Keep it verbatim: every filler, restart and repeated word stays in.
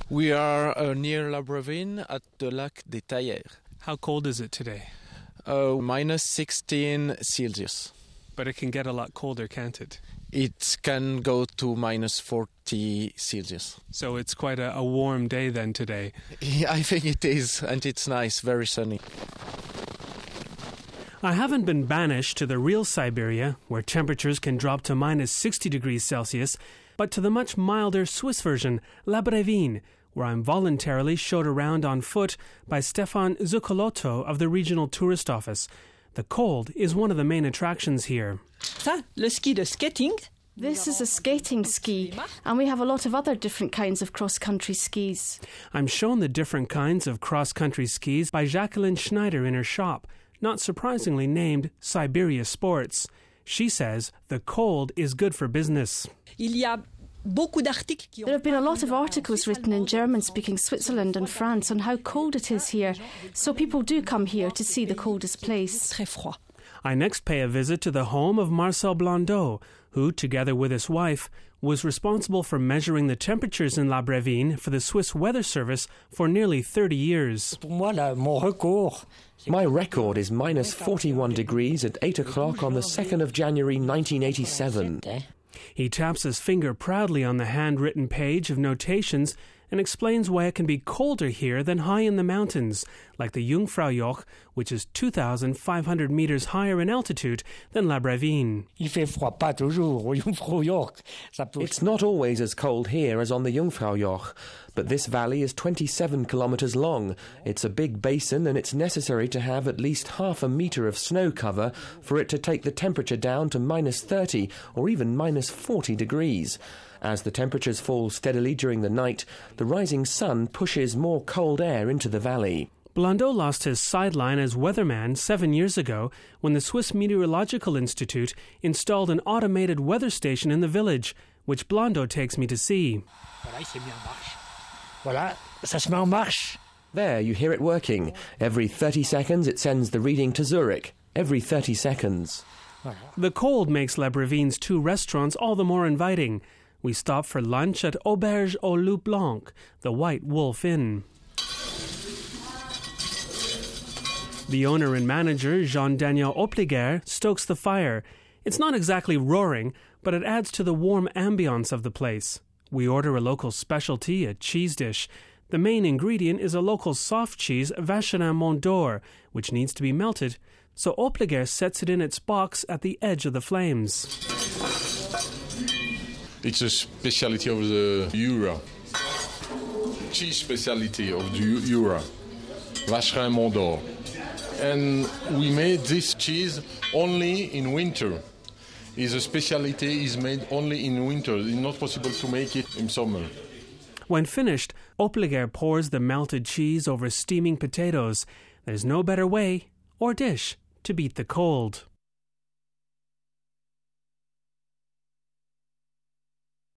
We are uh, near La Brevine at the Lac des Taillères. How cold is it today? Uh, minus sixteen Celsius. But it can get a lot colder, can't it? It can go to minus forty Celsius. So it's quite a, a warm day then today. Yeah, I think it is, and it's nice, very sunny. I haven't been banished to the real Siberia, where temperatures can drop to minus sixty degrees Celsius, but to the much milder Swiss version, La Brevine, where I'm voluntarily showed around on foot by Stefan Zuccolotto of the Regional Tourist Office. The cold is one of the main attractions here. Ça, le ski de skating. This is a skating ski, and we have a lot of other different kinds of cross-country skis. I'm shown the different kinds of cross-country skis by Jacqueline Schneider in her shop, not surprisingly named Siberia Sports. She says the cold is good for business. Il y a There have been a lot of articles written in German-speaking Switzerland and France on how cold it is here, so people do come here to see the coldest place. Très froid. I next pay a visit to the home of Marcel Blondeau, who, together with his wife, was responsible for measuring the temperatures in La Brevine for the Swiss Weather Service for nearly thirty years. My record is minus forty-one degrees at eight o'clock on the second of January nineteen eighty-seven. He taps his finger proudly on the handwritten page of notations and explains why it can be colder here than high in the mountains, like the Jungfraujoch, which is two thousand five hundred meters higher in altitude than La Brevine. It's not always as cold here as on the Jungfraujoch, but this valley is twenty-seven kilometers long. It's a big basin, and it's necessary to have at least half a meter of snow cover for it to take the temperature down to minus thirty or even minus forty degrees. As the temperatures fall steadily during the night, the rising sun pushes more cold air into the valley. Blondeau lost his sideline as weatherman seven years ago when the Swiss Meteorological Institute installed an automated weather station in the village, which Blondeau takes me to see. There, you hear it working. Every thirty seconds it sends the reading to Zurich. Every thirty seconds. The cold makes La Brevine's two restaurants all the more inviting. We stop for lunch at Auberge au Loup Blanc, the White Wolf Inn. The owner and manager, Jean-Daniel Opliger, stokes the fire. It's not exactly roaring, but it adds to the warm ambience of the place. We order a local specialty, a cheese dish. The main ingredient is a local soft cheese, Vacherin Mont d'Or, which needs to be melted, so Opliger sets it in its box at the edge of the flames. It's a specialty of the Jura. Cheese specialty of the Jura. Vacherin Mont d'Or. And we made this cheese only in winter. It's a specialty is made only in winter. It's not possible to make it in summer. When finished, Opliger pours the melted cheese over steaming potatoes. There's no better way or dish to beat the cold.